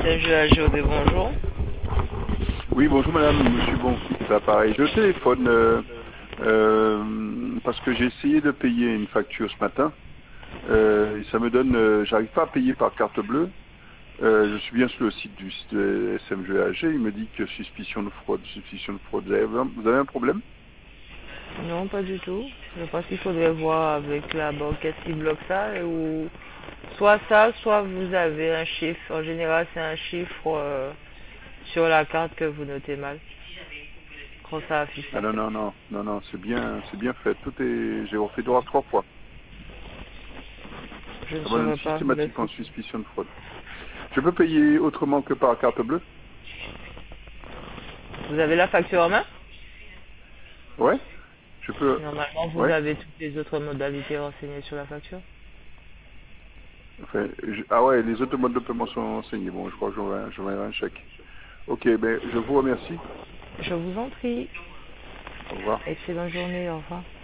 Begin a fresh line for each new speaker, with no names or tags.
SMGAGOB, bonjour.
Oui, bonjour madame, monsieur Bonfils, c'est pareil. Je téléphone parce que j'ai essayé de payer une facture ce matin. Et ça me donne, j'arrive pas à payer par carte bleue. Je suis bien sur le site du SMGAG, il me dit que suspicion de fraude, suspicion de fraude. Vous avez un problème?
Non, pas du tout. Je pense qu'il faudrait voir avec la banquette qui bloque ça, ou soit ça, soit vous avez un chiffre. En général, c'est un chiffre sur la carte que vous notez mal. Quand ça affiche
Ah
ça.
non, c'est bien fait. Tout est, j'ai refait droit 3 fois.
Je ne
Ça me donne
saurais pas vous
systématiquement
l'expliquer.
suspicion de fraude. Je peux payer autrement que par carte bleue?
Vous avez la facture en main?
Ouais, je peux,
Normalement, vous
ouais.
avez toutes les autres modalités renseignées sur la facture.
Enfin, ah ouais, les autres modes de paiement sont enseignés. Bon, je crois que j'aurai un chèque. Ok, ben je vous remercie.
Je vous en prie.
Au revoir.
Excellente journée, au revoir.